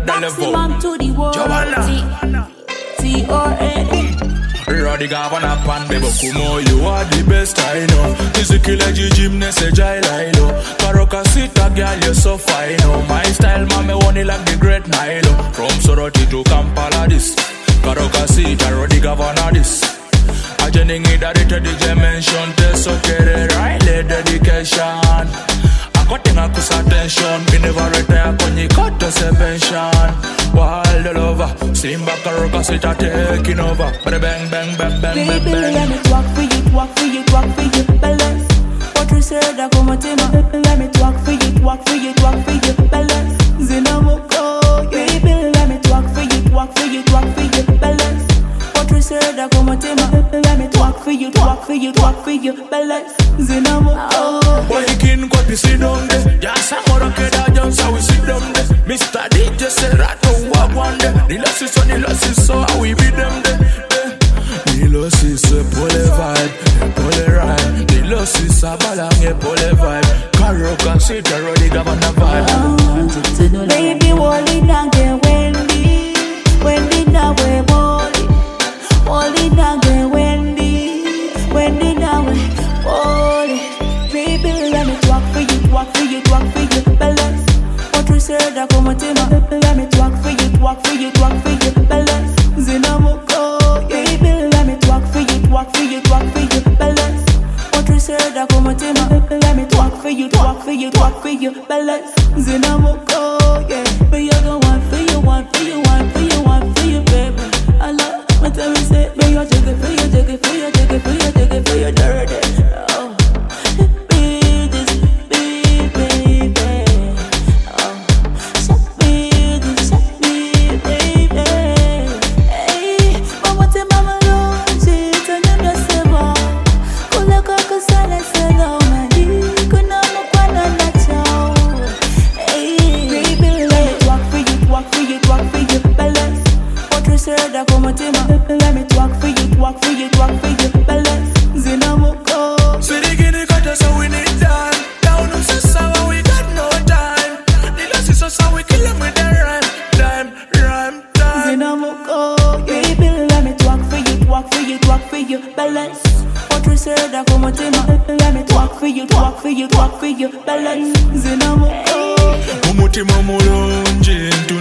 Maximum to the world. T-O-A. Roddy Gavana Pan Bebo Kumo, you are the best I know. Physically gymnast a jaililo. Karoka sita girl, you're so fine. My style, mame want it like the great Nilo. From Soroti to Kampala this. Karoka sita, Roddy Gavana this. I jennings it at the dimension. Test okay, right? Dedication. Cutting cause attention, we never retire when you cut us a pension. While the lover, Simba Karoka sit a taking over. Bang, bang, bang, bang, bang, Baby, bang. let me talk for you, talk for you, talk for you, balance. What you said, I come to my. Let me talk for you, talk for you, talk for you, balance. Zinamoko, baby, let me talk for you, talk for you, talk for you, balance. What you said, I come to my. Let me talk for you, talk for you, talk for you, balance. Zinamoko. Boy, you can go to sit down there. Just a more okay, just how we sit down there. Mr. DJ said, right to walk one day. The losses so how we beat them there. The losses pole vibe, pole ride. The losses a balang, pole vibe. Karoka sit a Roddy Gavana vibe. Baby, hold it down, get Wendy. Wendy, now we're Molly. Hold it down, get Wendy. Wendy, now we're Molly. Baby, let me talk for you, talk for you, talk for you, balance. What you said, I come to my. Let me talk for you, talk for you, talk for you, balance. Zinamoko, baby, let me talk for you, talk for you, talk for you, balance. What you said, I come to my. Let me talk for you, talk for you, talk for you, balance. Zinamoko, yeah. But you go one for you, one for you, one for you, one for you, baby. I love what time we say, but you take it for you, take it for you, take it for you, take it for you, dirty. Oh. Let me talk for you, talk for you, talk for you, balance. Zinamoko. So the guinea got us so we need time. Down on Sasa we got no time. The losses so we kill them with the rhyme, time. Zinamoko. Baby, let me talk for you, talk for you, talk for you, balance. What you said, I come to my. Let me talk for you, talk for you, talk for you, balance. Zinamoko. Umutima mulungi